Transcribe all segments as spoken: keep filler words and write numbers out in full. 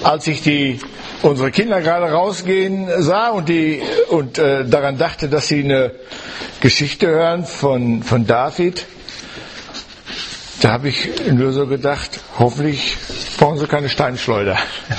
als ich die unsere Kinder gerade rausgehen sah und die und äh, daran dachte, dass sie eine Geschichte hören von von David, da habe ich nur so gedacht, hoffentlich brauchen sie keine Steinschleuder.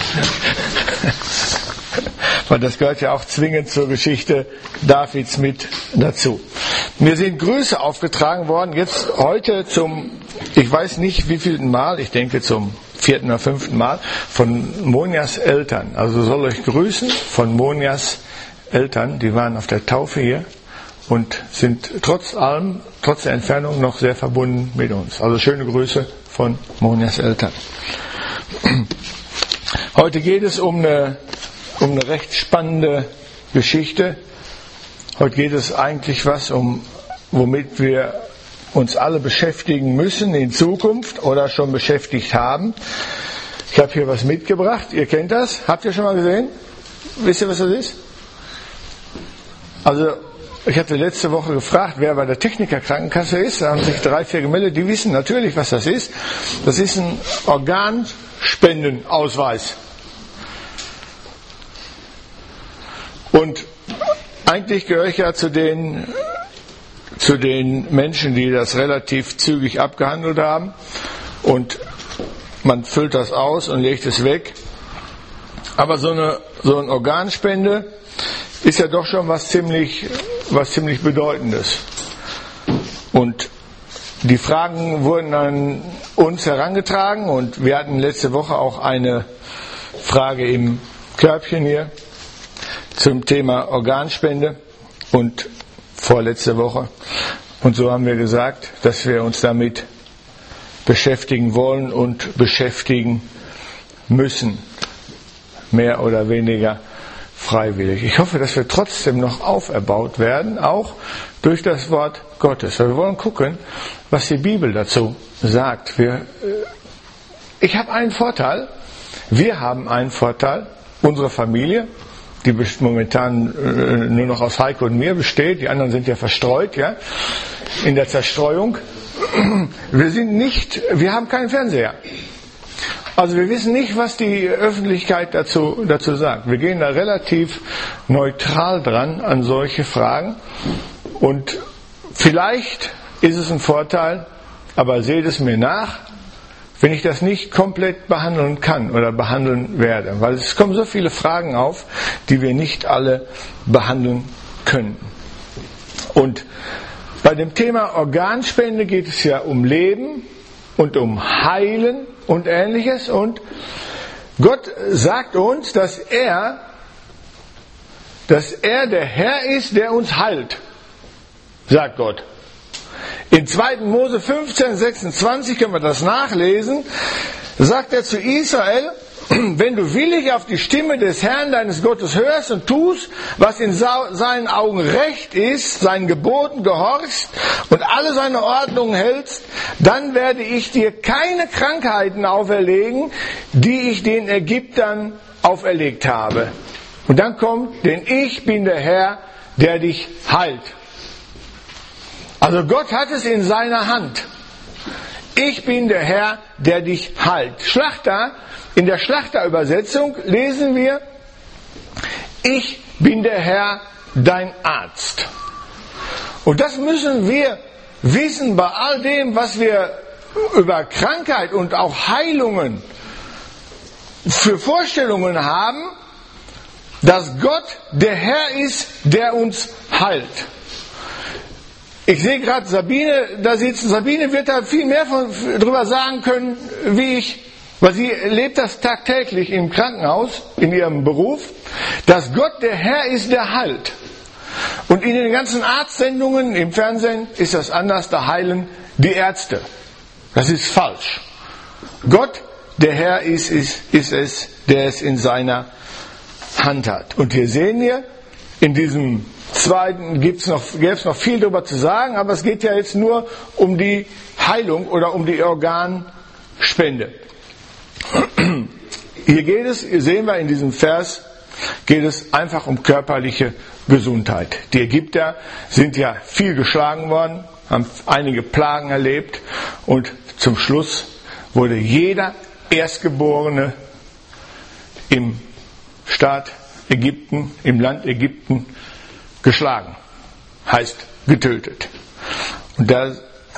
Weil das gehört ja auch zwingend zur Geschichte Davids mit dazu. Mir sind Grüße aufgetragen worden, jetzt heute zum, ich weiß nicht wievielten Mal, ich denke zum vierten oder fünften Mal, von Monjas Eltern. Also soll euch grüßen von Monjas Eltern, die waren auf der Taufe hier und sind trotz allem, trotz der Entfernung noch sehr verbunden mit uns. Also schöne Grüße von Monjas Eltern. Heute geht es um eine, um eine recht spannende Geschichte. Heute geht es eigentlich was, um, womit wir uns alle beschäftigen müssen in Zukunft oder schon beschäftigt haben. Ich habe hier was mitgebracht. Ihr kennt das? Habt ihr schon mal gesehen? Wisst ihr, was das ist? Also, ich hatte letzte Woche gefragt, wer bei der Techniker-Krankenkasse ist. Da haben sich drei, vier gemeldet. Die wissen natürlich, was das ist. Das ist ein Organspendenausweis. Und eigentlich gehöre ich ja zu den, zu den Menschen, die das relativ zügig abgehandelt haben. Und man füllt das aus und legt es weg. Aber so eine, so eine Organspende ist ja doch schon was ziemlich, was ziemlich Bedeutendes. Und die Fragen wurden an uns herangetragen und wir hatten letzte Woche auch eine Frage im Körbchen hier zum Thema Organspende und vorletzte Woche. Und so haben wir gesagt, dass wir uns damit beschäftigen wollen und beschäftigen müssen. Mehr oder weniger freiwillig. Ich hoffe, dass wir trotzdem noch auferbaut werden, auch durch das Wort Gottes. Wir wollen gucken, was die Bibel dazu sagt. Wir, ich habe einen Vorteil, wir haben einen Vorteil, unsere Familie, die momentan nur noch aus Heike und mir besteht, die anderen sind ja verstreut, ja, in der Zerstreuung. Wir sind nicht, wir haben keinen Fernseher. Also wir wissen nicht, was die Öffentlichkeit dazu, dazu sagt. Wir gehen da relativ neutral dran an solche Fragen. Und vielleicht ist es ein Vorteil, aber seht es mir nach, wenn ich das nicht komplett behandeln kann oder behandeln werde. Weil es kommen so viele Fragen auf, die wir nicht alle behandeln können. Und bei dem Thema Organspende geht es ja um Leben und um Heilen und Ähnliches. Und Gott sagt uns, dass er, dass er der Herr ist, der uns heilt, sagt Gott. In zweiten Mose fünfzehn, sechsundzwanzig können wir das nachlesen, sagt er zu Israel, wenn du willig auf die Stimme des Herrn deines Gottes hörst und tust, was in seinen Augen recht ist, seinen Geboten gehorchst und alle seine Ordnungen hältst, dann werde ich dir keine Krankheiten auferlegen, die ich den Ägyptern auferlegt habe. Und dann kommt, denn ich bin der Herr, der dich heilt. Also Gott hat es in seiner Hand. Ich bin der Herr, der dich heilt. Schlachter, in der Schlachterübersetzung lesen wir, ich bin der Herr, dein Arzt. Und das müssen wir wissen bei all dem, was wir über Krankheit und auch Heilungen für Vorstellungen haben, dass Gott der Herr ist, der uns heilt. Ich sehe gerade Sabine da sitzen. Sabine wird da viel mehr von, drüber sagen können, wie ich, weil sie lebt das tagtäglich im Krankenhaus, in ihrem Beruf, dass Gott der Herr ist, der heilt. Und in den ganzen Arztsendungen im Fernsehen ist das anders, da heilen die Ärzte. Das ist falsch. Gott, der Herr ist, ist, ist es, der es in seiner Hand hat. Und hier sehen wir, in diesem Zweiten gibt's noch, gäbe es noch viel darüber zu sagen, aber es geht ja jetzt nur um die Heilung oder um die Organspende. Hier geht es, hier sehen wir in diesem Vers, geht es einfach um körperliche Gesundheit. Die Ägypter sind ja viel geschlagen worden, haben einige Plagen erlebt und zum Schluss wurde jeder Erstgeborene im Staat Ägypten, im Land Ägypten geschlagen. Heißt getötet. Und da,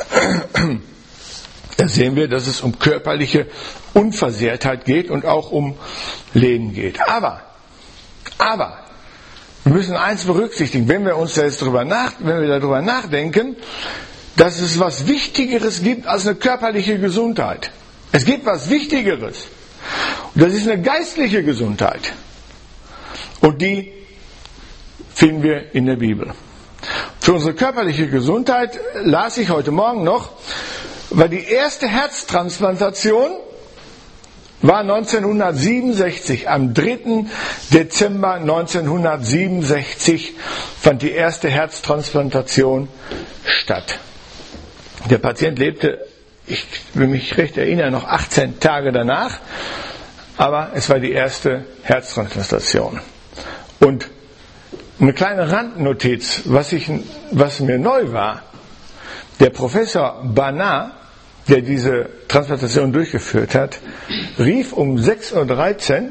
da sehen wir, dass es um körperliche Unversehrtheit geht und auch um Leben geht. Aber, aber, wir müssen eins berücksichtigen, wenn wir uns da jetzt drüber nach, wenn wir darüber nachdenken, dass es was Wichtigeres gibt als eine körperliche Gesundheit. Es gibt was Wichtigeres. Und das ist eine geistliche Gesundheit. Und die finden wir in der Bibel. Für unsere körperliche Gesundheit las ich heute Morgen noch, weil die erste Herztransplantation war neunzehnhundertsiebenundsechzig. Am dritten Dezember neunzehnhundertsiebenundsechzig fand die erste Herztransplantation statt. Der Patient lebte, ich will mich recht erinnern, noch achtzehn Tage danach, aber es war die erste Herztransplantation. Und eine kleine Randnotiz, was, ich, was mir neu war, der Professor Banat, der diese Transplantation durchgeführt hat, rief um sechs Uhr dreizehn,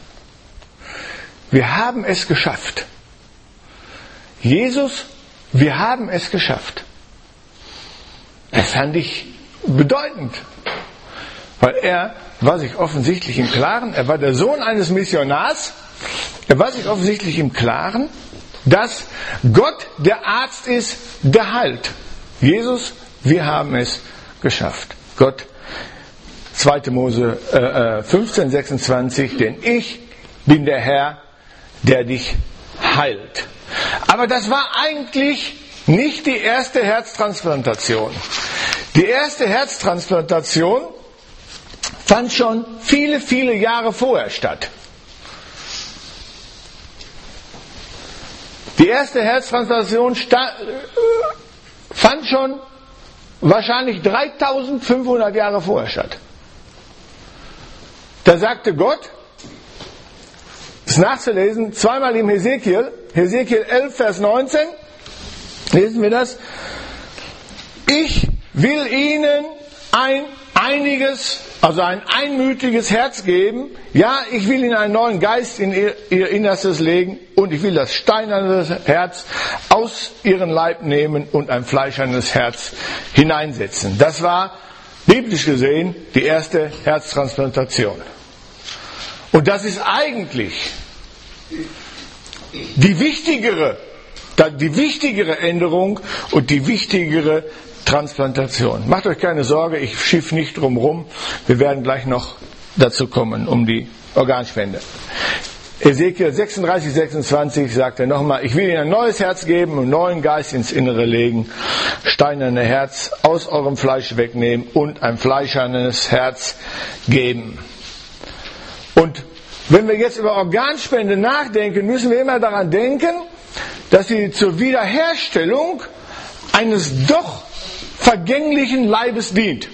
wir haben es geschafft. Jesus, wir haben es geschafft. Das fand ich bedeutend, weil er war sich offensichtlich im Klaren, er war der Sohn eines Missionars, er war sich offensichtlich im Klaren, dass Gott der Arzt ist, der heilt. Jesus, wir haben es geschafft. Gott, zweite Mose äh, fünfzehn, sechsundzwanzig, denn ich bin der Herr, der dich heilt. Aber das war eigentlich nicht die erste Herztransplantation. Die erste Herztransplantation fand schon viele, viele Jahre vorher statt. Die erste Herztransplantation sta- fand schon wahrscheinlich dreitausendfünfhundert Jahre vorher statt. Da sagte Gott, ist nachzulesen, zweimal im Hesekiel, Hesekiel elf, Vers neunzehn, lesen wir das, ich will ihnen ein einiges, also ein einmütiges Herz geben, ja, ich will ihnen einen neuen Geist in ihr, ihr Innerstes legen und ich will das steinerne Herz aus ihrem Leib nehmen und ein fleischernes Herz hineinsetzen. Das war, biblisch gesehen, die erste Herztransplantation. Und das ist eigentlich die wichtigere, die wichtigere Änderung und die wichtigere Transplantation. Macht euch keine Sorge, ich schiff nicht drum rum. Wir werden gleich noch dazu kommen, um die Organspende. Hesekiel sechsunddreißig, sechsundzwanzig sagt er nochmal, ich will ihnen ein neues Herz geben und neuen Geist ins Innere legen, steinerne Herz aus eurem Fleisch wegnehmen und ein fleischernes Herz geben. Und wenn wir jetzt über Organspende nachdenken, müssen wir immer daran denken, dass sie zur Wiederherstellung eines doch vergänglichen Leibes dient.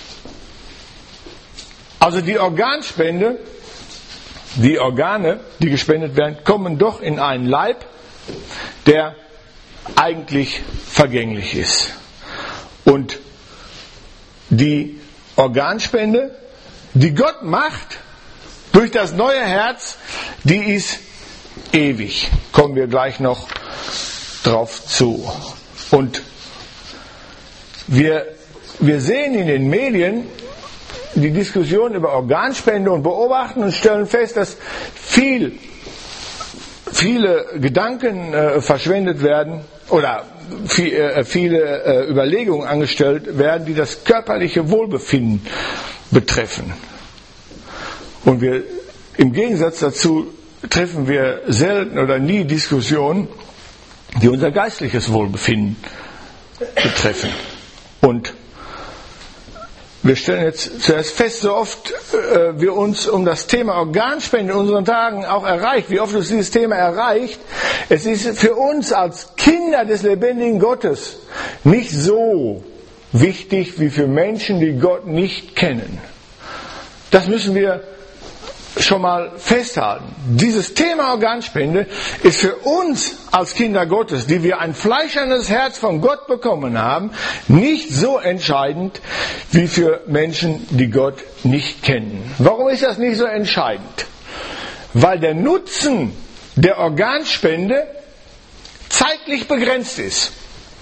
Also die Organspende, die Organe, die gespendet werden, kommen doch in einen Leib, der eigentlich vergänglich ist. Und die Organspende, die Gott macht, durch das neue Herz, die ist ewig. Kommen wir gleich noch drauf zu. Und wir, wir sehen in den Medien die Diskussion über Organspende und beobachten und stellen fest, dass viel, viele Gedanken äh, verschwendet werden oder viel, äh, viele äh, Überlegungen angestellt werden, die das körperliche Wohlbefinden betreffen. Und wir, im Gegensatz dazu treffen wir selten oder nie Diskussionen, die unser geistliches Wohlbefinden betreffen. Und wir stellen jetzt zuerst fest, so oft äh, wir uns um das Thema Organspende in unseren Tagen auch erreicht, wie oft uns dieses Thema erreicht, es ist für uns als Kinder des lebendigen Gottes nicht so wichtig wie für Menschen, die Gott nicht kennen. Das müssen wir schon mal festhalten. Dieses Thema Organspende ist für uns als Kinder Gottes, die wir ein fleischernes Herz von Gott bekommen haben, nicht so entscheidend wie für Menschen, die Gott nicht kennen. Warum ist das nicht so entscheidend? weil der Nutzen der Organspende zeitlich begrenzt ist.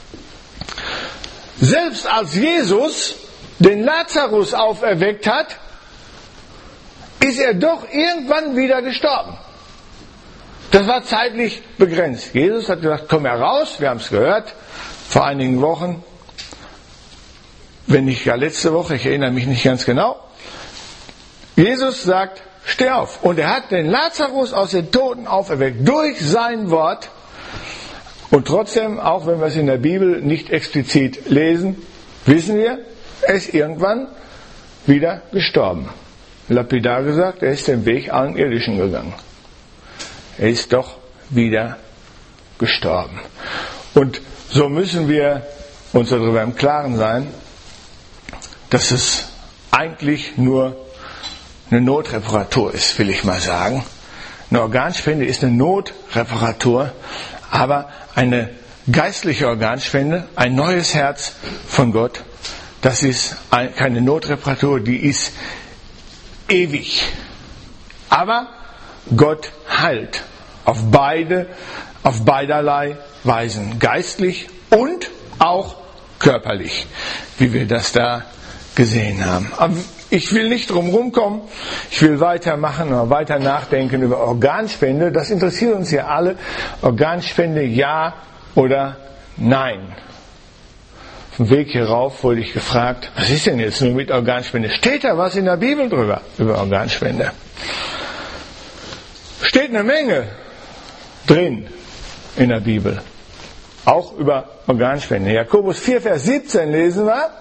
Selbst als Jesus den Lazarus auferweckt hat, ist er doch irgendwann wieder gestorben. Das war zeitlich begrenzt. Jesus hat gesagt, komm heraus, wir haben es gehört, vor einigen Wochen, wenn nicht gar letzte Woche, ich erinnere mich nicht ganz genau. Jesus sagt, steh auf. Und er hat den Lazarus aus den Toten auferweckt, durch sein Wort. Und trotzdem, auch wenn wir es in der Bibel nicht explizit lesen, wissen wir, er ist irgendwann wieder gestorben. Lapidar gesagt, er ist den Weg allen Irdischen gegangen. Er ist doch wieder gestorben. Und so müssen wir uns darüber im Klaren sein, dass es eigentlich nur eine Notreparatur ist, will ich mal sagen. Eine Organspende ist eine Notreparatur, aber eine geistliche Organspende, ein neues Herz von Gott, das ist keine Notreparatur, die ist ewig. Aber Gott heilt auf beide, auf beiderlei Weisen, geistlich und auch körperlich, wie wir das da gesehen haben. Aber ich will nicht drum rumkommen, ich will weitermachen oder weiter nachdenken über Organspende. Das interessiert uns ja alle. Organspende, ja oder nein. Auf dem Weg hierauf wurde ich gefragt, was ist denn jetzt nur mit Organspende? Steht da was in der Bibel drüber, über Organspende? Steht eine Menge drin in der Bibel. Auch über Organspende. Jakobus vier, Vers siebzehn lesen wir.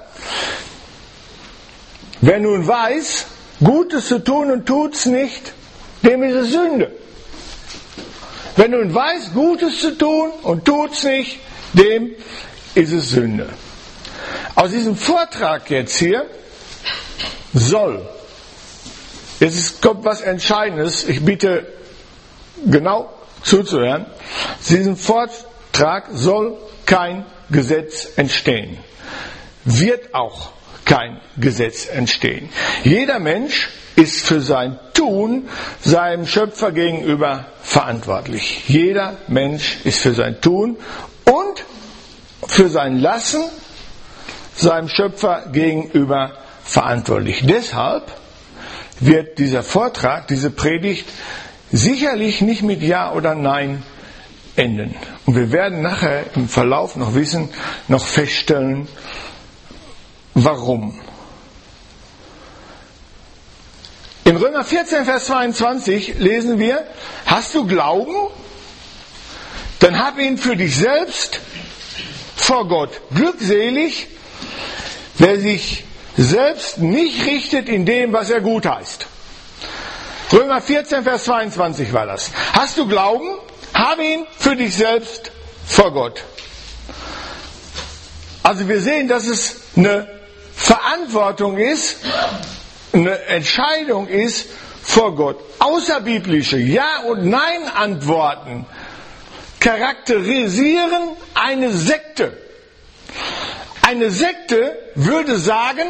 Wer nun weiß, Gutes zu tun und tut's nicht, dem ist es Sünde. Wer nun weiß, Gutes zu tun und tut's nicht, dem ist es Sünde. Aus diesem Vortrag jetzt hier soll, jetzt ist, kommt was Entscheidendes, ich bitte genau zuzuhören, aus diesem Vortrag soll kein Gesetz entstehen. Wird auch kein Gesetz entstehen. Jeder Mensch ist für sein Tun seinem Schöpfer gegenüber verantwortlich. Jeder Mensch ist für sein Tun und für sein Lassen seinem Schöpfer gegenüber verantwortlich. Deshalb wird dieser Vortrag, diese Predigt sicherlich nicht mit Ja oder Nein enden. Und wir werden nachher im Verlauf noch wissen, noch feststellen, warum. In Römer vierzehn, Vers zweiundzwanzig lesen wir, hast du Glauben? Dann hab ihn für dich selbst vor Gott. Glückselig, wer sich selbst nicht richtet in dem, was er gut heißt. Römer vierzehn, Vers zweiundzwanzig war das. Hast du Glauben? Hab ihn für dich selbst vor Gott. Also wir sehen, dass es eine Verantwortung ist, eine Entscheidung ist vor Gott. Außerbiblische Ja- und Nein-Antworten charakterisieren eine Sekte. Eine Sekte würde sagen,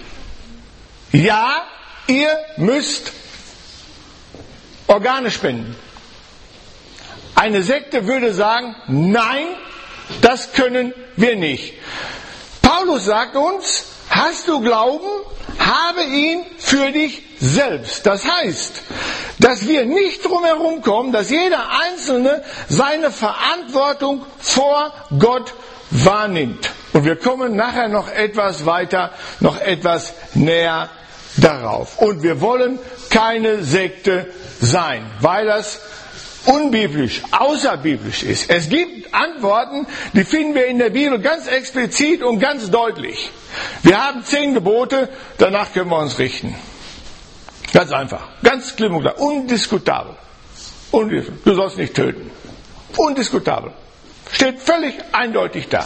ja, ihr müsst Organe spenden. Eine Sekte würde sagen, nein, das können wir nicht. Paulus sagt uns, hast du Glauben, habe ihn für dich selbst. Das heißt, dass wir nicht drum herum kommen, dass jeder Einzelne seine Verantwortung vor Gott wahrnimmt. Und wir kommen nachher noch etwas weiter, noch etwas näher darauf. Und wir wollen keine Sekte sein, weil das unbiblisch, außerbiblisch ist. Es gibt Antworten, die finden wir in der Bibel ganz explizit und ganz deutlich. Wir haben zehn Gebote, danach können wir uns richten. Ganz einfach, ganz klipp und klar, undiskutabel. Du sollst nicht töten. Undiskutabel. Steht völlig eindeutig da.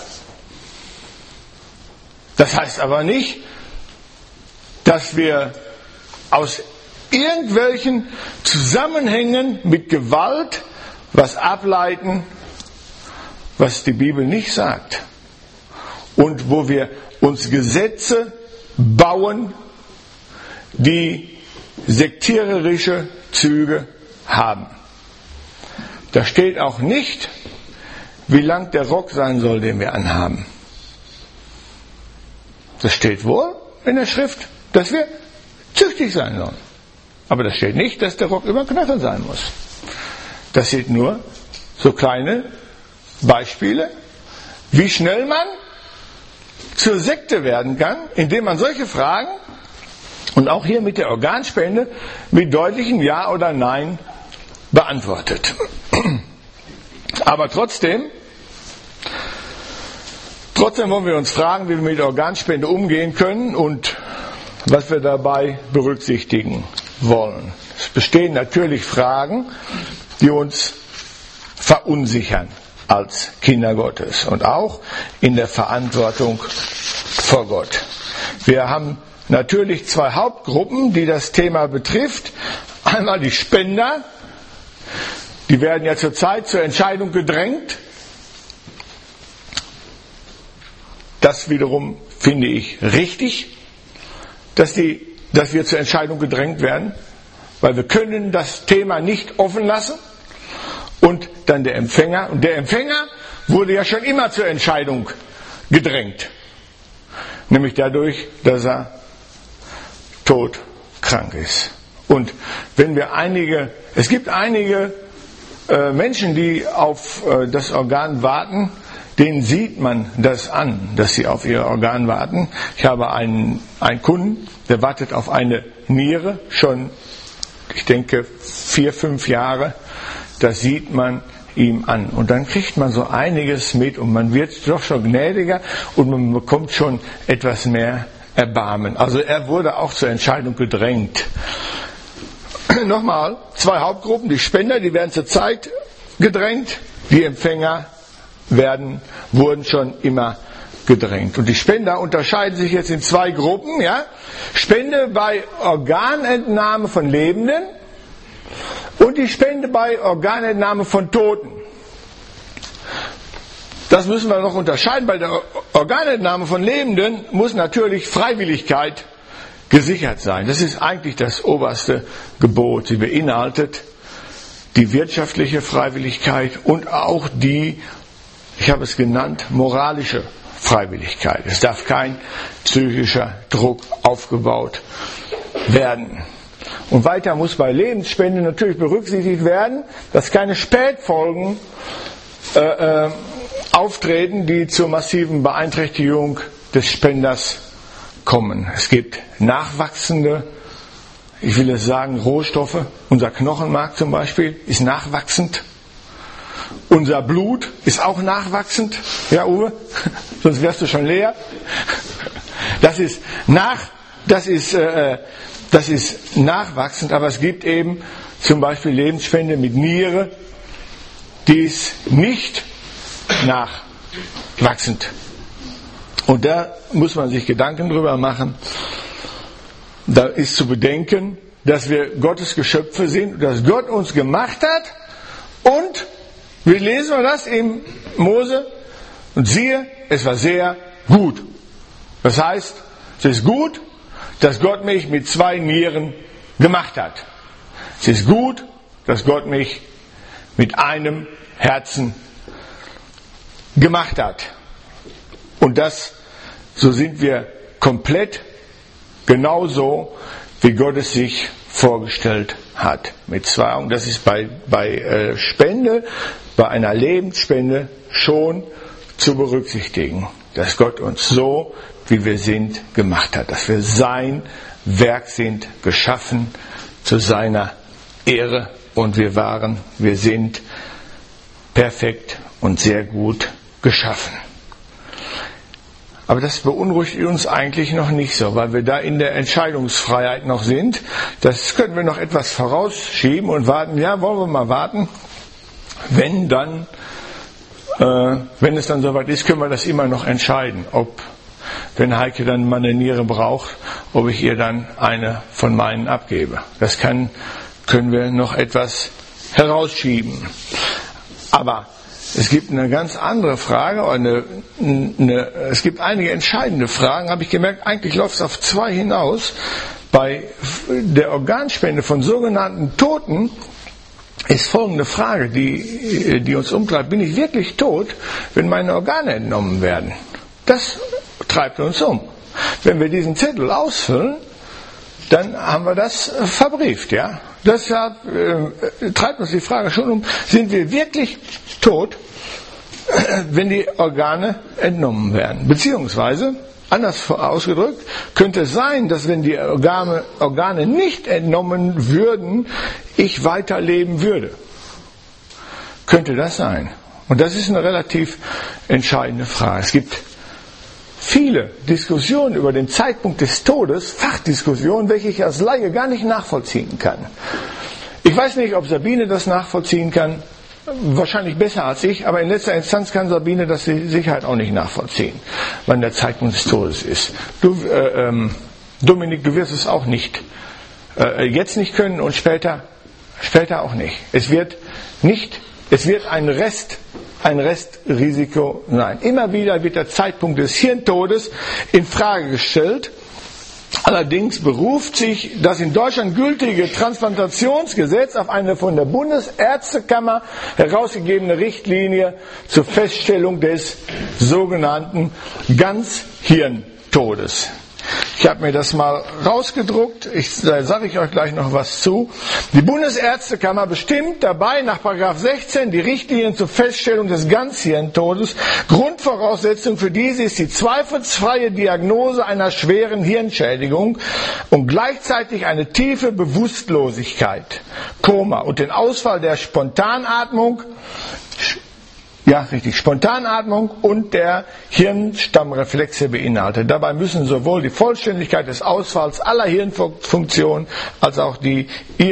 Das heißt aber nicht, dass wir aus irgendwelchen Zusammenhängen mit Gewalt was ableiten, was die Bibel nicht sagt. Und wo wir uns Gesetze bauen, die sektiererische Züge haben. Da steht auch nicht, wie lang der Rock sein soll, den wir anhaben. Das steht wohl in der Schrift, dass wir züchtig sein sollen. Aber da steht nicht, dass der Rock über Knöchel sein muss. Das sind nur so kleine Beispiele, wie schnell man zur Sekte werden kann, indem man solche Fragen und auch hier mit der Organspende mit deutlichem Ja oder Nein beantwortet. Aber trotzdem, trotzdem wollen wir uns fragen, wie wir mit Organspende umgehen können und was wir dabei berücksichtigen wollen. Es bestehen natürlich Fragen, die uns verunsichern als Kinder Gottes und auch in der Verantwortung vor Gott. Wir haben natürlich zwei Hauptgruppen, die das Thema betrifft. Einmal die Spender, die werden ja zurzeit zur Entscheidung gedrängt. Das wiederum finde ich richtig, dass, die, dass wir zur Entscheidung gedrängt werden, weil wir können das Thema nicht offen lassen. Und dann der Empfänger. Und der Empfänger wurde ja schon immer zur Entscheidung gedrängt. Nämlich dadurch, dass er todkrank ist. Und wenn wir einige, es gibt einige äh, Menschen, die auf äh, das Organ warten, denen sieht man das an, dass sie auf ihr Organ warten. Ich habe einen, einen Kunden, der wartet auf eine Niere schon, ich denke, vier, fünf Jahre. Das sieht man ihm an. Und dann kriegt man so einiges mit und man wird doch schon gnädiger und man bekommt schon etwas mehr Erbarmen. Also er wurde auch zur Entscheidung gedrängt. Nochmal, zwei Hauptgruppen, die Spender, die werden zur Zeit gedrängt, die Empfänger werden, wurden schon immer gedrängt. Und die Spender unterscheiden sich jetzt in zwei Gruppen. Ja? Spende bei Organentnahme von Lebenden und die Spende bei Organentnahme von Toten. Das müssen wir noch unterscheiden. Bei der Organentnahme von Lebenden muss natürlich Freiwilligkeit gesichert sein. Das ist eigentlich das oberste Gebot. Sie beinhaltet die wirtschaftliche Freiwilligkeit und auch die, ich habe es genannt, moralische Freiwilligkeit. Es darf kein psychischer Druck aufgebaut werden. Und weiter muss bei Lebensspende natürlich berücksichtigt werden, dass keine Spätfolgen äh, äh, auftreten, die zur massiven Beeinträchtigung des Spenders kommen. Es gibt nachwachsende, ich will es sagen, Rohstoffe. Unser Knochenmark zum Beispiel ist nachwachsend. Unser Blut ist auch nachwachsend. Ja, Uwe? Sonst wärst du schon leer. Das ist nach, das ist, äh, das ist nachwachsend, aber es gibt eben zum Beispiel Lebensspende mit Niere, die ist nicht nachwachsend. Und da muss man sich Gedanken drüber machen. Da ist zu bedenken, dass wir Gottes Geschöpfe sind, dass Gott uns gemacht hat und wie lesen wir das in Mose? Und siehe, es war sehr gut. Das heißt, es ist gut, dass Gott mich mit zwei Nieren gemacht hat. Es ist gut, dass Gott mich mit einem Herzen gemacht hat. Und das, so sind wir komplett genauso, wie Gott es sich vorgestellt hat. Mit zwei Augen. Das ist bei, bei äh, Spende, bei einer Lebensspende schon zu berücksichtigen, dass Gott uns so, wie wir sind, gemacht hat. Dass wir sein Werk sind, geschaffen zu seiner Ehre. Und wir waren, wir sind perfekt und sehr gut geschaffen. Aber das beunruhigt uns eigentlich noch nicht so, weil wir da in der Entscheidungsfreiheit noch sind. Das können wir noch etwas vorausschieben und warten. Ja, wollen wir mal warten. Wenn dann, äh, wenn es dann soweit ist, können wir das immer noch entscheiden, ob, wenn Heike dann mal eine Niere braucht, ob ich ihr dann eine von meinen abgebe. Das kann, können wir noch etwas herausschieben. Aber es gibt eine ganz andere Frage, eine, eine, es gibt einige entscheidende Fragen, habe ich gemerkt, eigentlich läuft es auf zwei hinaus. Bei der Organspende von sogenannten Toten ist folgende Frage, die, die uns umtreibt. Bin ich wirklich tot, wenn meine Organe entnommen werden? Das treibt uns um. Wenn wir diesen Zettel ausfüllen, dann haben wir das verbrieft. Ja? Deshalb äh, treibt uns die Frage schon um, sind wir wirklich tot, wenn die Organe entnommen werden? Beziehungsweise, anders ausgedrückt, könnte es sein, dass wenn die Organe, Organe nicht entnommen würden, ich weiterleben würde. Könnte das sein? Und das ist eine relativ entscheidende Frage. Es gibt viele Diskussionen über den Zeitpunkt des Todes, Fachdiskussionen, welche ich als Laie gar nicht nachvollziehen kann. Ich weiß nicht, ob Sabine das nachvollziehen kann. Wahrscheinlich besser als ich, aber in letzter Instanz kann Sabine das mit Sicherheit auch nicht nachvollziehen, wann der Zeitpunkt des Todes ist. Du, äh, ähm, Dominik, du wirst es auch nicht, äh, jetzt nicht können und später, später auch nicht. Es wird nicht, es wird ein Rest, ein Restrisiko sein. Immer wieder wird der Zeitpunkt des Hirntodes in Frage gestellt. Allerdings beruft sich das in Deutschland gültige Transplantationsgesetz auf eine von der Bundesärztekammer herausgegebene Richtlinie zur Feststellung des sogenannten Ganzhirntodes. Ich habe mir das mal rausgedruckt, ich, da sage ich euch gleich noch was zu. Die Bundesärztekammer bestimmt dabei nach Paragraph sechzehn die Richtlinien zur Feststellung des Ganzhirntodes. Grundvoraussetzung für diese ist die zweifelsfreie Diagnose einer schweren Hirnschädigung und gleichzeitig eine tiefe Bewusstlosigkeit, Koma und den Ausfall der Spontanatmung, Ja, richtig. Spontanatmung und der Hirnstammreflexe beinhaltet. Dabei müssen sowohl die Vollständigkeit des Ausfalls aller Hirnfunktionen als auch die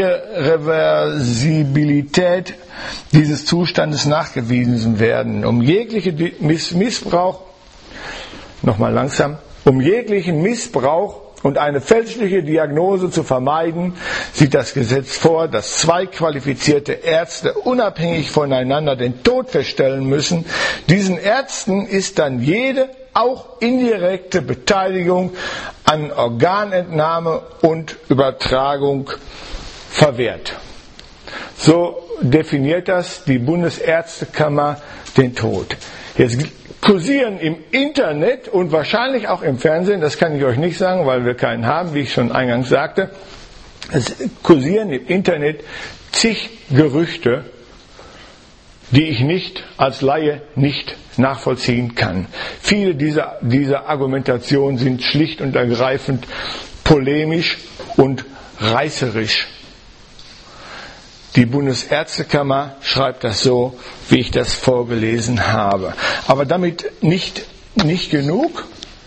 Irreversibilität dieses Zustandes nachgewiesen werden. Um jegliche Missbrauch, nochmal langsam, um jeglichen Missbrauch und eine fälschliche Diagnose zu vermeiden, sieht das Gesetz vor, dass zwei qualifizierte Ärzte unabhängig voneinander den Tod feststellen müssen. Diesen Ärzten ist dann jede, auch indirekte Beteiligung an Organentnahme und Übertragung verwehrt. So definiert das die Bundesärztekammer den Tod. Jetzt kursieren im Internet und wahrscheinlich auch im Fernsehen, das kann ich euch nicht sagen, weil wir keinen haben, wie ich schon eingangs sagte, es kursieren im Internet zig Gerüchte, die ich nicht als Laie nicht nachvollziehen kann. Viele dieser, dieser Argumentationen sind schlicht und ergreifend polemisch und reißerisch. Die Bundesärztekammer schreibt das so, wie ich das vorgelesen habe. Aber damit nicht, nicht genug.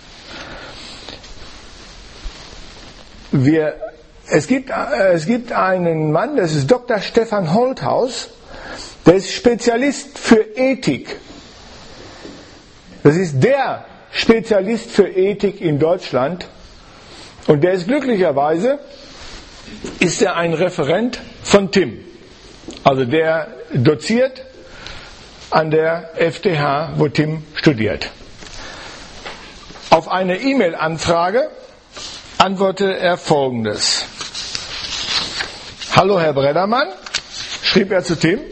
Wir, es, gibt, es gibt einen Mann, das ist Doktor Stefan Holthaus, der ist Spezialist für Ethik. Das ist der Spezialist für Ethik in Deutschland. Und der ist glücklicherweise, ist er ein Referent von T I M. Also der doziert an der F T H, wo Tim studiert. Auf eine E-Mail-Anfrage antwortete er Folgendes. Hallo Herr Breddermann, schrieb er zu Tim.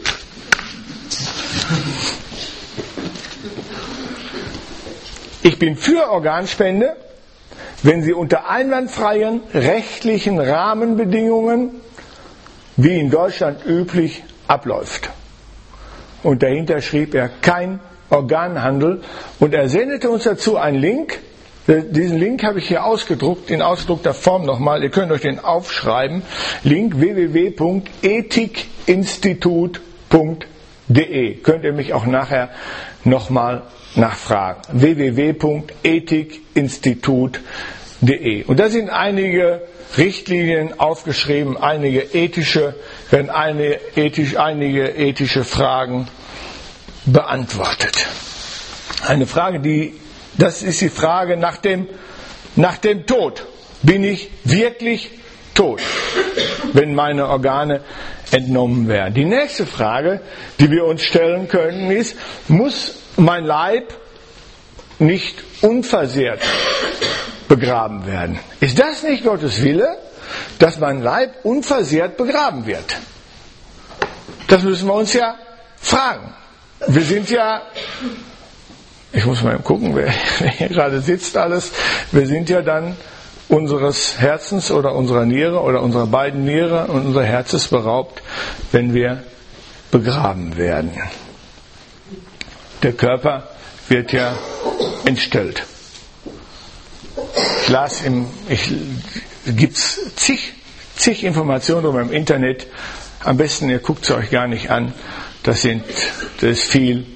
Ich bin für Organspende, wenn sie unter einwandfreien rechtlichen Rahmenbedingungen wie in Deutschland üblich abläuft. Und dahinter schrieb er kein Organhandel und er sendete uns dazu einen Link. Diesen Link habe ich hier ausgedruckt, in ausgedruckter Form nochmal. Ihr könnt euch den aufschreiben. Link w w w punkt ethikinstitut punkt de. Könnt ihr mich auch nachher nochmal nachfragen. w w w punkt ethikinstitut punkt de. Und da sind einige Richtlinien aufgeschrieben, einige ethische, werden eine ethisch, einige ethische Fragen beantwortet. Eine Frage, die, das ist die Frage nach dem, nach dem Tod. Bin ich wirklich tot, wenn meine Organe entnommen werden? Die nächste Frage, die wir uns stellen können, ist, muss mein Leib nicht unversehrt begraben werden? Ist das nicht Gottes Wille, dass mein Leib unversehrt begraben wird? Das müssen wir uns ja fragen. Wir sind ja, ich muss mal gucken, wer hier gerade sitzt alles, wir sind ja dann unseres Herzens oder unserer Niere oder unserer beiden Niere und unser Herzens beraubt, wenn wir begraben werden. Der Körper wird ja entstellt. Ich las im, ich, gibt's zig, zig Informationen darüber im Internet. Am besten, ihr guckt es euch gar nicht an. Das sind, das ist viel,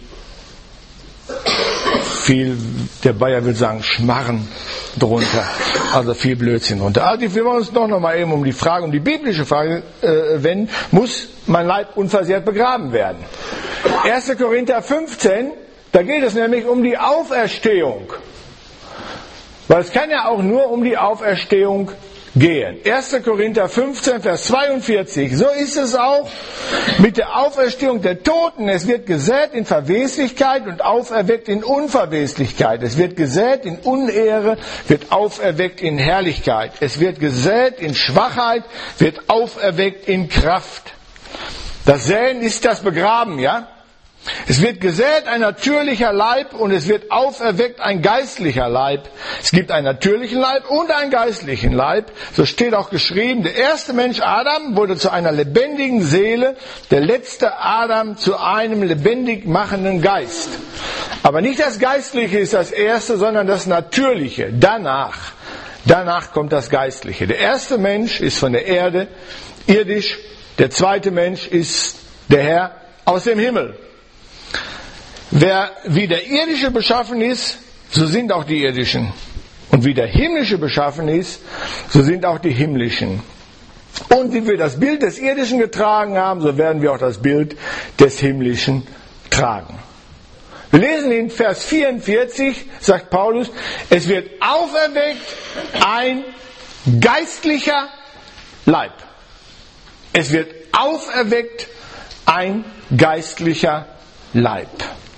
viel, der Bayer will sagen, Schmarren drunter. Also viel Blödsinn drunter. Also wir wollen uns doch noch mal eben um die Frage, um die biblische Frage äh, wenden. Muss mein Leib unversehrt begraben werden? erster Korinther fünfzehn, da geht es nämlich um die Auferstehung. Weil es kann ja auch nur um die Auferstehung gehen. erster Korinther fünfzehn, Vers zweiundvierzig. So ist es auch mit der Auferstehung der Toten. Es wird gesät in Verweslichkeit und auferweckt in Unverweslichkeit. Es wird gesät in Unehre, wird auferweckt in Herrlichkeit. Es wird gesät in Schwachheit, wird auferweckt in Kraft. Das Säen ist das Begraben, ja? Es wird gesät ein natürlicher Leib und es wird auferweckt ein geistlicher Leib. Es gibt einen natürlichen Leib und einen geistlichen Leib. So steht auch geschrieben, der erste Mensch Adam wurde zu einer lebendigen Seele, der letzte Adam zu einem lebendig machenden Geist. Aber nicht das Geistliche ist das Erste, sondern das Natürliche. Danach, danach kommt das Geistliche. Der erste Mensch ist von der Erde, irdisch. Der zweite Mensch ist der Herr aus dem Himmel. Wer wie der Irdische beschaffen ist, so sind auch die Irdischen. Und wie der Himmlische beschaffen ist, so sind auch die Himmlischen. Und wie wir das Bild des Irdischen getragen haben, so werden wir auch das Bild des Himmlischen tragen. Wir lesen in Vers vierundvierzig, sagt Paulus, es wird auferweckt ein geistlicher Leib. Es wird auferweckt ein geistlicher Leib.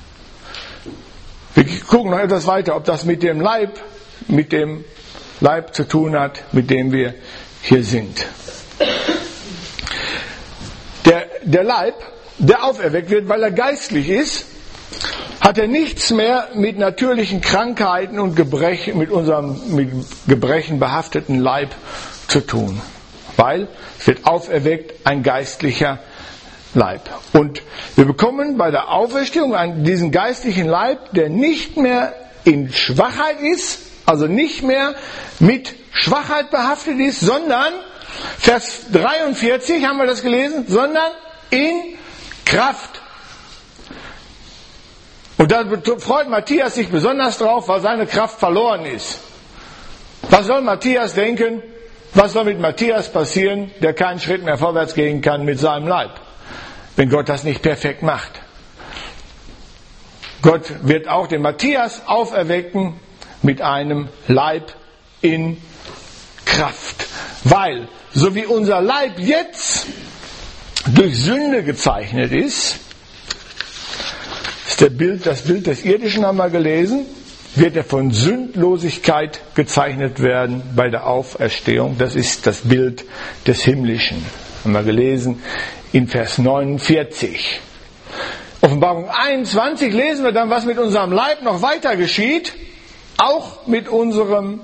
Wir gucken noch etwas weiter, ob das mit dem Leib, mit dem Leib zu tun hat, mit dem wir hier sind. Der, der Leib, der auferweckt wird, weil er geistlich ist, hat er nichts mehr mit natürlichen Krankheiten und Gebrechen, mit unserem mit Gebrechen behafteten Leib zu tun. Weil es wird auferweckt ein geistlicher Leib. Und wir bekommen bei der Auferstehung einen, diesen geistlichen Leib, der nicht mehr in Schwachheit ist, also nicht mehr mit Schwachheit behaftet ist, sondern, Vers dreiundvierzig haben wir das gelesen, sondern in Kraft. Und da freut Matthias sich besonders drauf, weil seine Kraft verloren ist. Was soll Matthias denken? Was soll mit Matthias passieren, der keinen Schritt mehr vorwärts gehen kann mit seinem Leib? Wenn Gott das nicht perfekt macht. Gott wird auch den Matthias auferwecken mit einem Leib in Kraft. Weil, so wie unser Leib jetzt durch Sünde gezeichnet ist, ist der Bild, das Bild des Irdischen haben wir gelesen, wird er von Sündlosigkeit gezeichnet werden bei der Auferstehung. Das ist das Bild des Himmlischen. Haben wir gelesen in Vers neunundvierzig. Offenbarung einundzwanzig lesen wir dann, was mit unserem Leib noch weiter geschieht. Auch mit unserem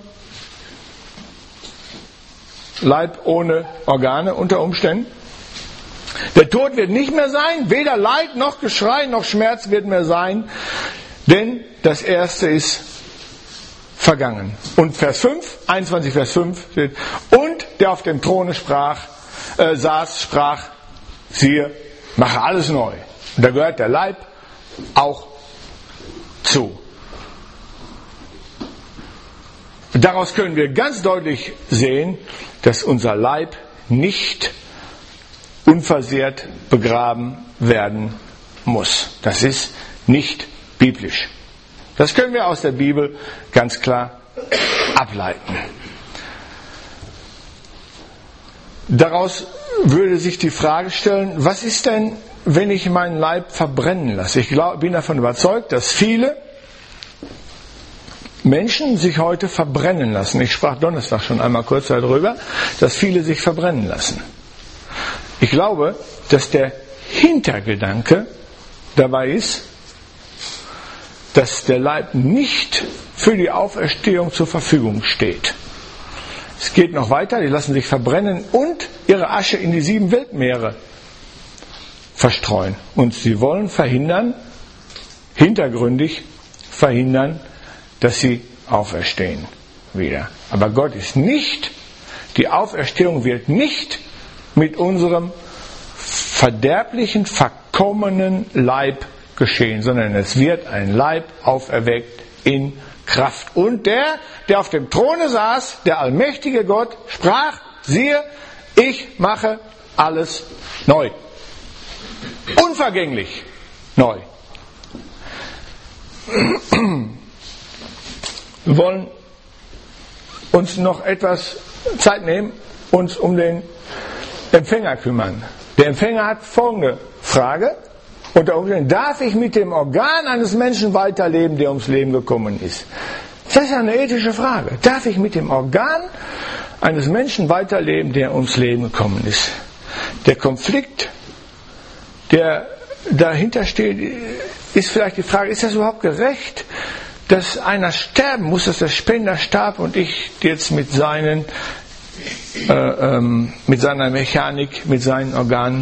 Leib ohne Organe unter Umständen. Der Tod wird nicht mehr sein, weder Leid noch Geschrei noch Schmerz wird mehr sein, denn das Erste ist vergangen. Und Vers fünf, einundzwanzig Vers fünf steht, und der auf dem Throne sprach, äh, saß, sprach, siehe, mache alles neu. Und da gehört der Leib auch zu. Und daraus können wir ganz deutlich sehen, dass unser Leib nicht unversehrt begraben werden muss. Das ist nicht biblisch. Das können wir aus der Bibel ganz klar ableiten. Daraus würde sich die Frage stellen, was ist denn, wenn ich meinen Leib verbrennen lasse? Ich glaub, bin davon überzeugt, dass viele Menschen sich heute verbrennen lassen. Ich sprach Donnerstag schon einmal kurz darüber, dass viele sich verbrennen lassen. Ich glaube, dass der Hintergedanke dabei ist, dass der Leib nicht für die Auferstehung zur Verfügung steht. Es geht noch weiter, die lassen sich verbrennen und ihre Asche in die sieben Weltmeere verstreuen. Und sie wollen verhindern, hintergründig verhindern, dass sie auferstehen wieder. Aber Gott ist nicht, die Auferstehung wird nicht mit unserem verderblichen, verkommenen Leib geschehen, sondern es wird ein Leib auferweckt in Kraft. Und der, der auf dem Throne saß, der allmächtige Gott, sprach, siehe, ich mache alles neu. Unvergänglich neu. Wir wollen uns noch etwas Zeit nehmen, uns um den Empfänger kümmern. Der Empfänger hat folgende Frage. Unter Umständen, darf ich mit dem Organ eines Menschen weiterleben, der ums Leben gekommen ist? Das ist eine ethische Frage. Darf ich mit dem Organ eines Menschen weiterleben, der ums Leben gekommen ist? Der Konflikt, der dahinter steht, ist vielleicht die Frage, ist das überhaupt gerecht, dass einer sterben muss, dass der Spender starb und ich jetzt mit seinen, äh, ähm, mit seiner Mechanik, mit seinen Organen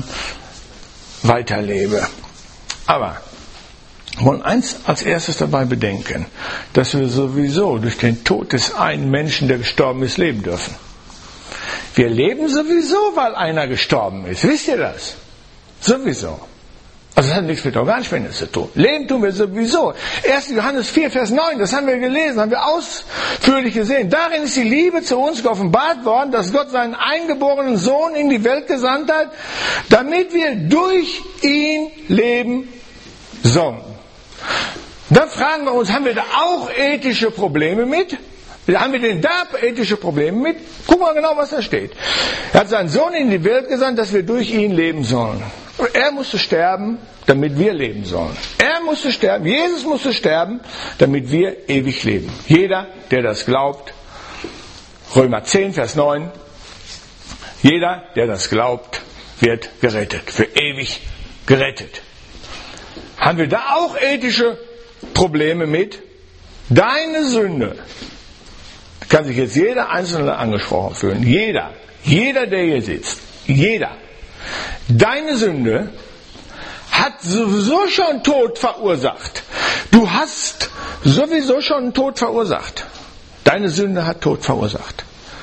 weiterlebe? Aber wir wollen eins als erstes dabei bedenken, dass wir sowieso durch den Tod des einen Menschen, der gestorben ist, leben dürfen. Wir leben sowieso, weil einer gestorben ist. Wisst ihr das? Sowieso. Also das hat nichts mit Organspende zu tun. Leben tun wir sowieso. erster Johannes vier, Vers neun, das haben wir gelesen, haben wir ausführlich gesehen. Darin ist die Liebe zu uns geoffenbart worden, dass Gott seinen eingeborenen Sohn in die Welt gesandt hat, damit wir durch ihn leben sollen. Dann fragen wir uns, haben wir da auch ethische Probleme mit? Haben wir denn da ethische Probleme mit? Guck mal genau, was da steht. Er hat seinen Sohn in die Welt gesandt, dass wir durch ihn leben sollen. Er musste sterben, damit wir leben sollen. Er musste sterben, Jesus musste sterben, damit wir ewig leben. Jeder, der das glaubt, Römer zehn, Vers neun, jeder, der das glaubt, wird gerettet, für ewig gerettet. Haben wir da auch ethische Probleme mit? Deine Sünde, kann sich jetzt jeder Einzelne angesprochen fühlen. Jeder, jeder, der hier sitzt, jeder. Deine Sünde hat sowieso schon Tod verursacht. Du hast sowieso schon Tod verursacht. Deine Sünde hat Tod verursacht.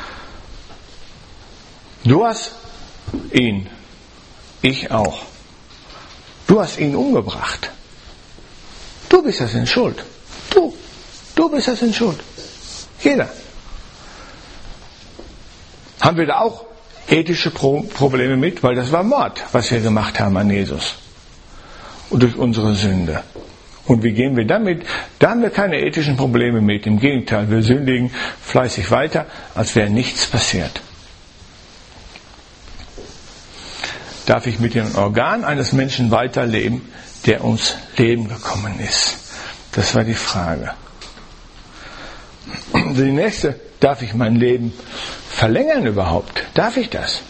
Du hast ihn, ich auch. Du hast ihn umgebracht. Du bist das in Schuld. Du, du bist das in Schuld. Jeder. Haben wir da auch ethische Pro- Probleme mit? Weil das war Mord, was wir gemacht haben an Jesus. Und durch unsere Sünde. Und wie gehen wir damit? Da haben wir keine ethischen Probleme mit. Im Gegenteil, wir sündigen fleißig weiter, als wäre nichts passiert. Darf ich mit dem Organ eines Menschen weiterleben, der ums Leben gekommen ist? Das war die Frage. Die nächste, darf ich mein Leben verlängern überhaupt? Darf ich das?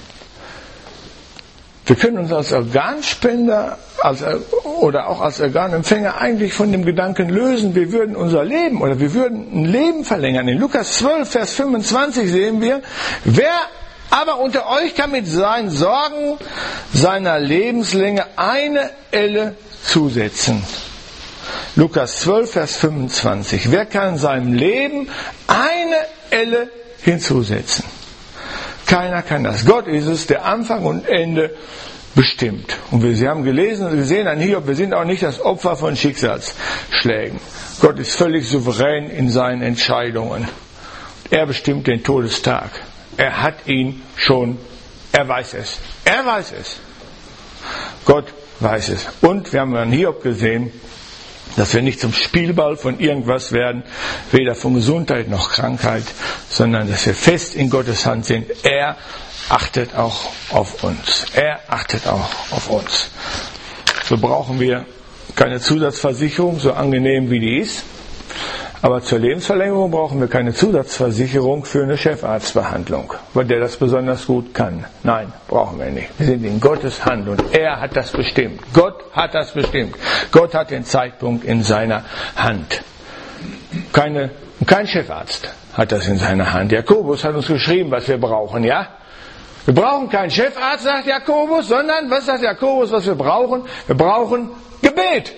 Wir können uns als Organspender als, oder auch als Organempfänger eigentlich von dem Gedanken lösen, wir würden unser Leben oder wir würden ein Leben verlängern. In Lukas zwölf, Vers fünfundzwanzig sehen wir, wer aber unter euch kann mit seinen Sorgen seiner Lebenslänge eine Elle zusetzen. Lukas zwölf, Vers fünfundzwanzig. Wer kann seinem Leben eine Elle hinzusetzen? Keiner kann das. Gott ist es, der Anfang und Ende bestimmt. Und wir, Sie haben gelesen und gesehen an Hiob, wir sind auch nicht das Opfer von Schicksalsschlägen. Gott ist völlig souverän in seinen Entscheidungen. Er bestimmt den Todestag. Er hat ihn schon, er weiß es. Er weiß es. Gott weiß es. Und wir haben an Hiob gesehen, dass wir nicht zum Spielball von irgendwas werden, weder von Gesundheit noch Krankheit, sondern dass wir fest in Gottes Hand sind. Er achtet auch auf uns. Er achtet auch auf uns. So brauchen wir keine Zusatzversicherung, so angenehm wie die ist. Aber zur Lebensverlängerung brauchen wir keine Zusatzversicherung für eine Chefarztbehandlung, weil der das besonders gut kann. Nein, brauchen wir nicht. Wir sind in Gottes Hand und er hat das bestimmt. Gott hat das bestimmt. Gott hat den Zeitpunkt in seiner Hand. Keine, kein Chefarzt hat das in seiner Hand. Jakobus hat uns geschrieben, was wir brauchen, ja? Wir brauchen keinen Chefarzt, sagt Jakobus, sondern, was sagt Jakobus, was wir brauchen? Wir brauchen Gebet.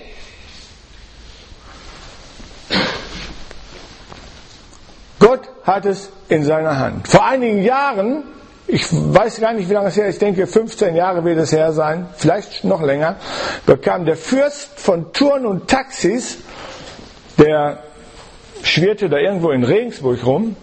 Gott hat es in seiner Hand. Vor einigen Jahren, ich weiß gar nicht, wie lange es her ist, ich denke fünfzehn Jahre wird es her sein, vielleicht noch länger, bekam der Fürst von Thurn und Taxis, der schwirrte da irgendwo in Regensburg rum,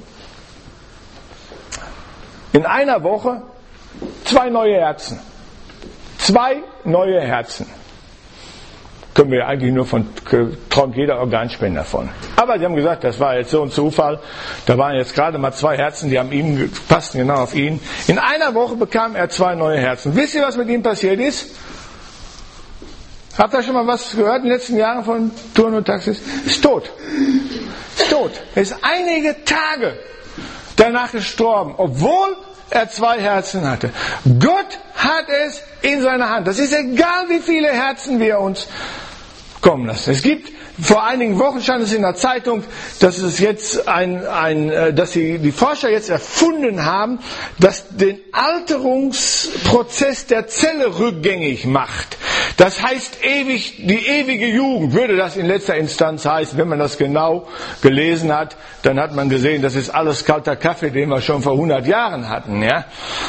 in einer Woche zwei neue Herzen. Zwei neue Herzen. Können wir eigentlich nur von, träumt jeder Organspender von. Aber sie haben gesagt, das war jetzt so ein Zufall. Da waren jetzt gerade mal zwei Herzen, die haben ihm, passten genau auf ihn. In einer Woche bekam er zwei neue Herzen. Wisst ihr, was mit ihm passiert ist? Habt ihr schon mal was gehört in den letzten Jahren von Thurn und Taxis? Ist tot. Ist tot. Er ist einige Tage danach gestorben, obwohl er zwei Herzen hatte. Gott hat es in seiner Hand. Das ist egal, wie viele Herzen wir uns kommen lassen. Es gibt, vor einigen Wochen stand es in der Zeitung, dass es jetzt ein, ein, dass die, die Forscher jetzt erfunden haben, dass den Alterungsprozess der Zelle rückgängig macht. Das heißt ewig, die ewige Jugend, würde das in letzter Instanz heißen. Wenn man das genau gelesen hat, dann hat man gesehen, das ist alles kalter Kaffee, den wir schon vor hundert Jahren hatten, ja.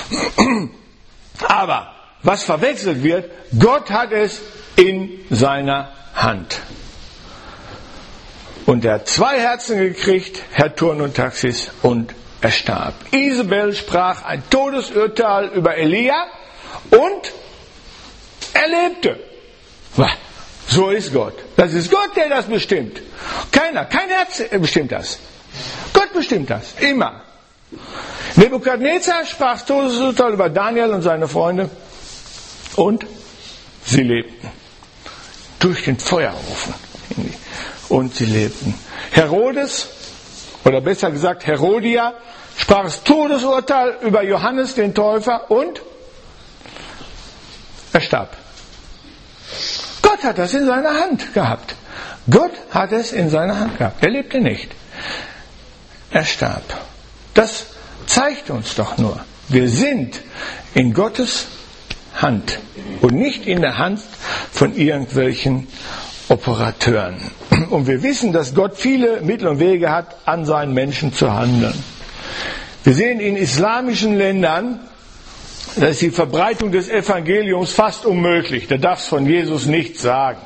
Aber, was verwechselt wird, Gott hat es in seiner Hand. Und er hat zwei Herzen gekriegt, Herr Thurn und Taxis, und er starb. Isabel sprach ein Todesurteil über Elia und er lebte. So ist Gott. Das ist Gott, der das bestimmt. Keiner, kein Herz bestimmt das. Gott bestimmt das, immer. Nebukadnezar sprach das Todesurteil über Daniel und seine Freunde und sie lebten. Durch den Feuerofen. Und sie lebten. Herodes, oder besser gesagt Herodia, sprach das Todesurteil über Johannes den Täufer und er starb. Gott hat das in seiner Hand gehabt. Gott hat es in seiner Hand gehabt. Er lebte nicht. Er starb. Das zeigt uns doch nur, wir sind in Gottes Hand und nicht in der Hand von irgendwelchen Operateuren. Und wir wissen, dass Gott viele Mittel und Wege hat, an seinen Menschen zu handeln. Wir sehen in islamischen Ländern, da ist die Verbreitung des Evangeliums fast unmöglich. Da darf es von Jesus nichts sagen.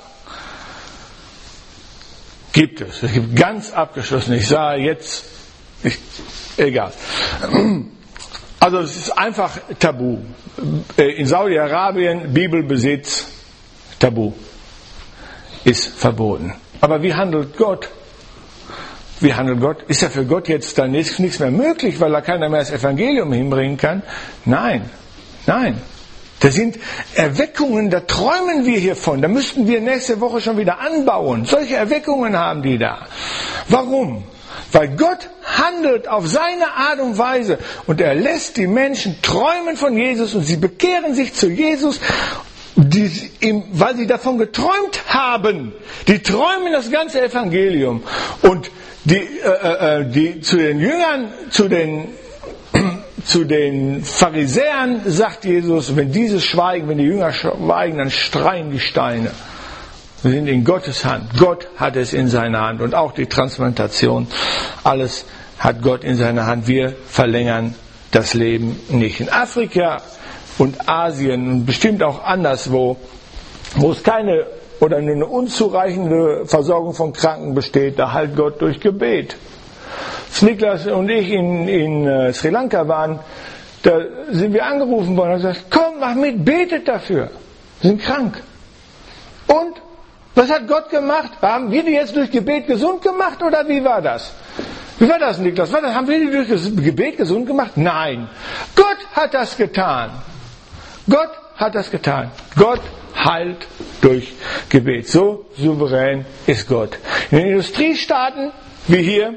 Gibt es. Es gibt ganz abgeschlossen. Ich sage jetzt, ich, egal. Also es ist einfach tabu. In Saudi-Arabien Bibelbesitz tabu. Ist verboten. Aber wie handelt Gott? Wie handelt Gott? Ist ja für Gott jetzt dann nichts, nichts mehr möglich, weil da keiner mehr das Evangelium hinbringen kann? Nein, nein. Das sind Erweckungen, da träumen wir hiervon. Da müssten wir nächste Woche schon wieder anbauen. Solche Erweckungen haben die da. Warum? Weil Gott handelt auf seine Art und Weise und er lässt die Menschen träumen von Jesus und sie bekehren sich zu Jesus, die, weil sie davon geträumt haben. Die träumen das ganze Evangelium. Und die, äh, äh, die zu den Jüngern, zu den, zu den Pharisäern sagt Jesus, wenn diese schweigen, wenn die Jünger schweigen, dann schreien die Steine. Wir sind in Gottes Hand. Gott hat es in seiner Hand. Und auch die Transplantation, alles hat Gott in seiner Hand. Wir verlängern das Leben nicht. In Afrika und Asien und bestimmt auch anderswo, wo es keine oder nur eine unzureichende Versorgung von Kranken besteht, da heilt Gott durch Gebet. Als Niklas und ich in, in uh, Sri Lanka waren, da sind wir angerufen worden und haben gesagt, komm, mach mit, betet dafür. Wir sind krank. Und? Was hat Gott gemacht? Haben wir die jetzt durch Gebet gesund gemacht oder wie war das? Wie war das, Niklas? War das, haben wir die durch Gebet gesund gemacht? Nein. Gott hat das getan. Gott hat das getan. Gott heilt durch Gebet. So souverän ist Gott. In den Industriestaaten wie hier,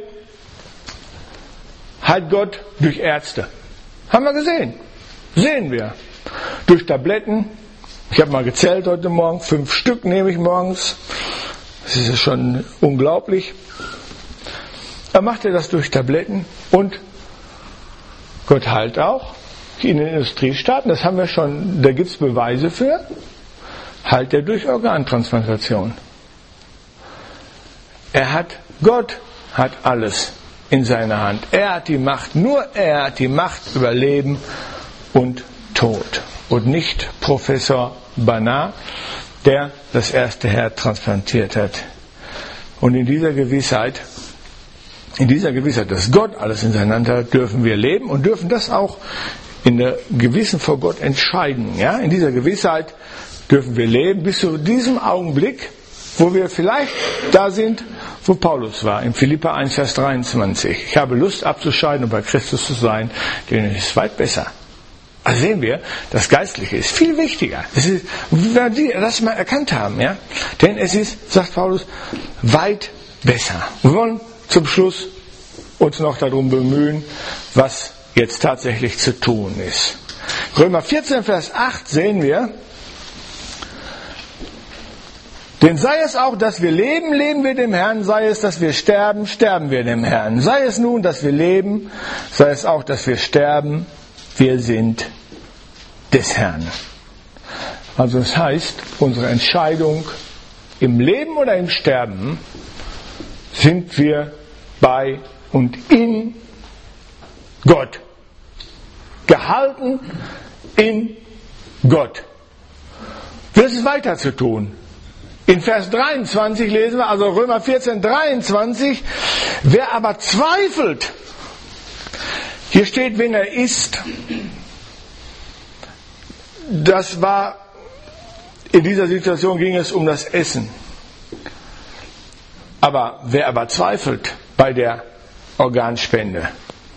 heilt Gott durch Ärzte. Haben wir gesehen. Sehen wir. Durch Tabletten. Ich habe mal gezählt heute Morgen. Fünf Stück nehme ich morgens. Das ist ja schon unglaublich. Dann macht er das durch Tabletten. Und Gott heilt auch in den Industriestaaten. Das haben wir schon, da gibt es Beweise für. Heilt er durch Organtransplantation. Er hat, Gott hat alles in seiner Hand. Er hat die Macht, nur er hat die Macht über Leben und Tod. Und nicht Professor Banach, der das erste Herz transplantiert hat. Und in dieser Gewissheit, in dieser Gewissheit, dass Gott alles in seiner Hand hat, dürfen wir leben und dürfen das auch in der Gewissen vor Gott entscheiden. Ja? In dieser Gewissheit dürfen wir leben bis zu diesem Augenblick, wo wir vielleicht da sind, wo Paulus war, in Philipper eins, Vers dreiundzwanzig. Ich habe Lust abzuscheiden und bei Christus zu sein, denn es ist weit besser. Also sehen wir, das Geistliche ist viel wichtiger. Das ist, wenn die das mal erkannt haben, ja, denn es ist, sagt Paulus, weit besser. Wir wollen zum Schluss uns noch darum bemühen, was jetzt tatsächlich zu tun ist. Römer vierzehn, Vers acht sehen wir, denn sei es auch, dass wir leben, leben wir dem Herrn, sei es, dass wir sterben, sterben wir dem Herrn. Sei es nun, dass wir leben, sei es auch, dass wir sterben, wir sind des Herrn. Also das heißt, unsere Entscheidung im Leben oder im Sterben sind wir bei und in Gott. Gehalten in Gott. Was ist weiter zu tun? In Vers dreiundzwanzig lesen wir, also Römer vierzehn, dreiundzwanzig, wer aber zweifelt, hier steht, wenn er isst, das war, in dieser Situation ging es um das Essen. Aber wer aber zweifelt bei der Organspende,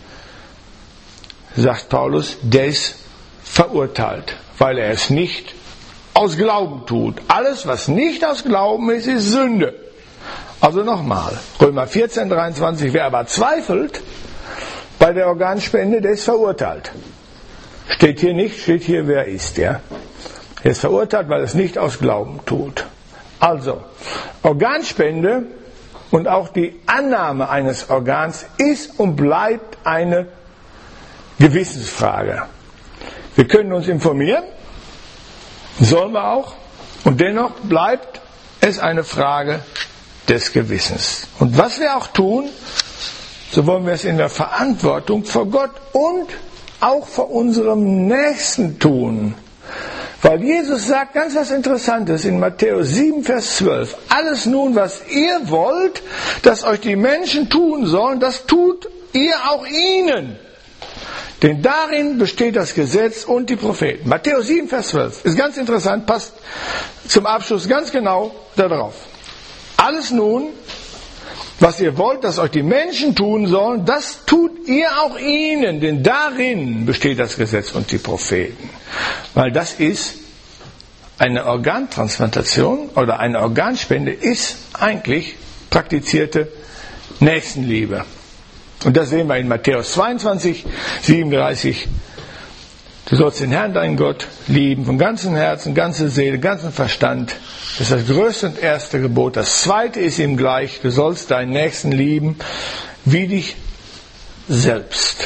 sagt Paulus, der ist verurteilt, weil er es nicht aus Glauben tut. Alles, was nicht aus Glauben ist, ist Sünde. Also nochmal, Römer vierzehn, dreiundzwanzig, wer aber zweifelt bei der Organspende, der ist verurteilt. Steht hier nicht, steht hier, wer ist, ja. Er ist verurteilt, weil er es nicht aus Glauben tut. Also, Organspende und auch die Annahme eines Organs ist und bleibt eine Gewissensfrage. Wir können uns informieren, sollen wir auch, und dennoch bleibt es eine Frage des Gewissens. Und was wir auch tun, so wollen wir es in der Verantwortung vor Gott und auch vor unserem Nächsten tun. Weil Jesus sagt ganz was Interessantes in Matthäus sieben, Vers zwölf. Alles nun, was ihr wollt, dass euch die Menschen tun sollen, das tut ihr auch ihnen. Denn darin besteht das Gesetz und die Propheten. Matthäus sieben, Vers zwölf. Ist ganz interessant, passt zum Abschluss ganz genau darauf. Alles nun, was ihr wollt, dass euch die Menschen tun sollen, das tut ihr auch ihnen. Denn darin besteht das Gesetz und die Propheten. Weil das ist eine Organtransplantation oder eine Organspende ist eigentlich praktizierte Nächstenliebe. Und das sehen wir in Matthäus zweiundzwanzig, siebenunddreißig. Du sollst den Herrn, deinen Gott, lieben, von ganzem Herzen, ganzer Seele, ganzem Verstand. Das ist das größte und erste Gebot. Das zweite ist ihm gleich, du sollst deinen Nächsten lieben, wie dich selbst.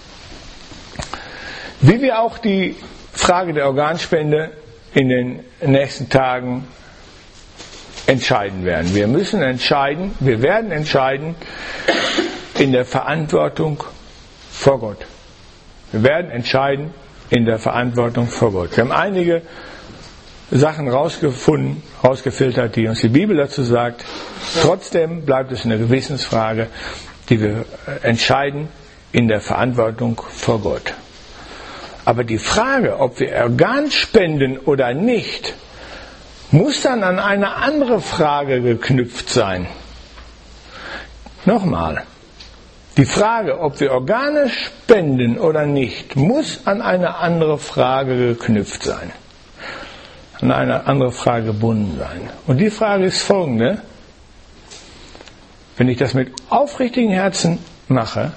Wie wir auch die Frage der Organspende in den nächsten Tagen entscheiden werden. Wir müssen entscheiden, wir werden entscheiden, in der Verantwortung vor Gott. Wir werden entscheiden in der Verantwortung vor Gott. Wir haben einige Sachen rausgefunden, rausgefiltert, die uns die Bibel dazu sagt. Trotzdem bleibt es eine Gewissensfrage, die wir entscheiden in der Verantwortung vor Gott. Aber die Frage, ob wir Organ spenden oder nicht, muss dann an eine andere Frage geknüpft sein. Nochmal. Die Frage, ob wir Organe spenden oder nicht, muss an eine andere Frage geknüpft sein. An eine andere Frage gebunden sein. Und die Frage ist folgende. wenn ich das mit aufrichtigem Herzen mache,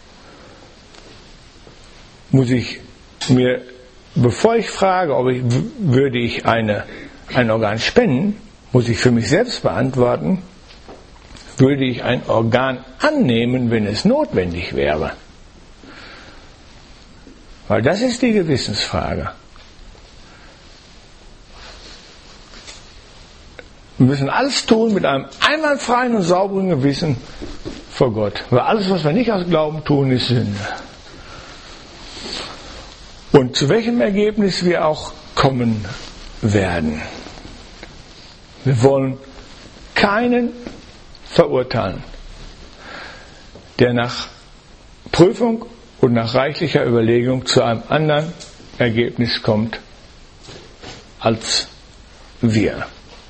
muss ich mir, bevor ich frage, ob ich, würde ich eine, ein Organ spenden, muss ich für mich selbst beantworten, würde ich ein Organ annehmen, wenn es notwendig wäre. Weil das ist die Gewissensfrage. Wir müssen alles tun mit einem einwandfreien und sauberen Gewissen vor Gott. Weil alles, was wir nicht aus Glauben tun, ist Sünde. Und zu welchem Ergebnis wir auch kommen werden. Wir wollen keinen verurteilen, der nach Prüfung und nach reichlicher Überlegung zu einem anderen Ergebnis kommt als wir.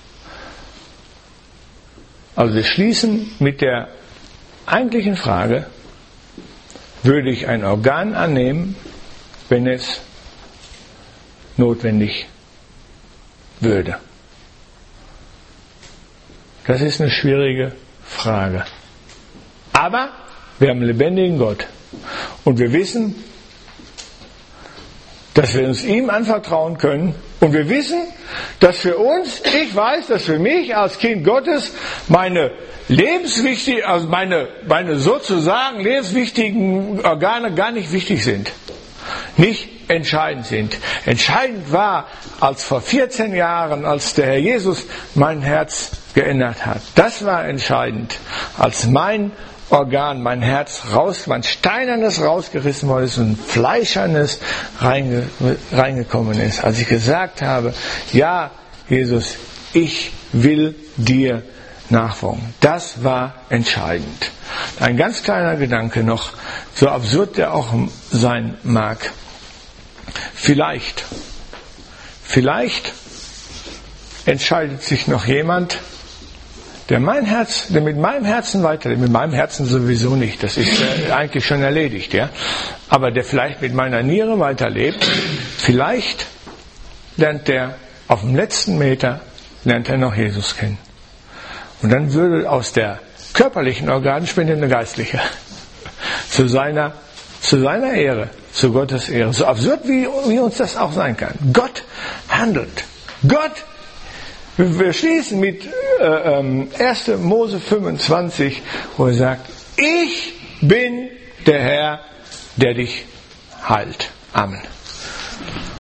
Also wir schließen mit der eigentlichen Frage, würde ich ein Organ annehmen, wenn es notwendig würde? Das ist eine schwierige Frage. Aber wir haben einen lebendigen Gott. Und wir wissen, dass wir uns ihm anvertrauen können. Und wir wissen, dass für uns, ich weiß, dass für mich als Kind Gottes meine lebenswichtigen, also meine, meine sozusagen lebenswichtigen Organe gar nicht wichtig sind. Nicht entscheidend sind. Entscheidend war, als vor vierzehn Jahren, als der Herr Jesus mein Herz geändert hat. Das war entscheidend, als mein Organ, mein Herz raus, mein steinernes rausgerissen worden ist und fleischernes reinge, reingekommen ist. Als ich gesagt habe, ja, Jesus, ich will dir nachfolgen. Das war entscheidend. Ein ganz kleiner Gedanke noch, so absurd der auch sein mag. Vielleicht, vielleicht entscheidet sich noch jemand, der mein Herz, der mit meinem Herzen weiterlebt, mit meinem Herzen sowieso nicht, das ist äh, eigentlich schon erledigt, ja. Aber der vielleicht mit meiner Niere weiterlebt, vielleicht lernt der auf dem letzten Meter, lernt er noch Jesus kennen. Und dann würde aus der körperlichen Organspende eine geistliche, zu seiner, zu seiner Ehre, zu Gottes Ehre. So absurd wie, wie uns das auch sein kann. Gott handelt. Gott Wir schließen mit äh, ähm, erster Mose fünfundzwanzig, wo er sagt, ich bin der Herr, der dich heilt. Amen.